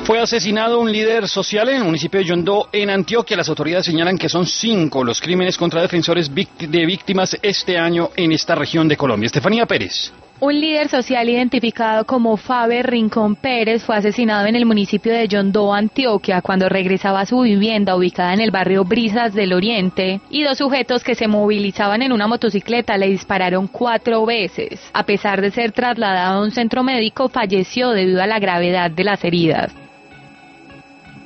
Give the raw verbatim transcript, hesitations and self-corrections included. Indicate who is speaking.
Speaker 1: Fue asesinado un líder social en el municipio de Yondó, en Antioquia. Las autoridades señalan que son cinco los crímenes contra defensores de víctimas este año en esta región de Colombia. Estefanía Pérez.
Speaker 2: Un líder social identificado como Faber Rincón Pérez fue asesinado en el municipio de Yondó, Antioquia, cuando regresaba a su vivienda ubicada en el barrio Brisas del Oriente, y dos sujetos que se movilizaban en una motocicleta le dispararon cuatro veces. A pesar de ser trasladado a un centro médico, falleció debido a la gravedad de las heridas.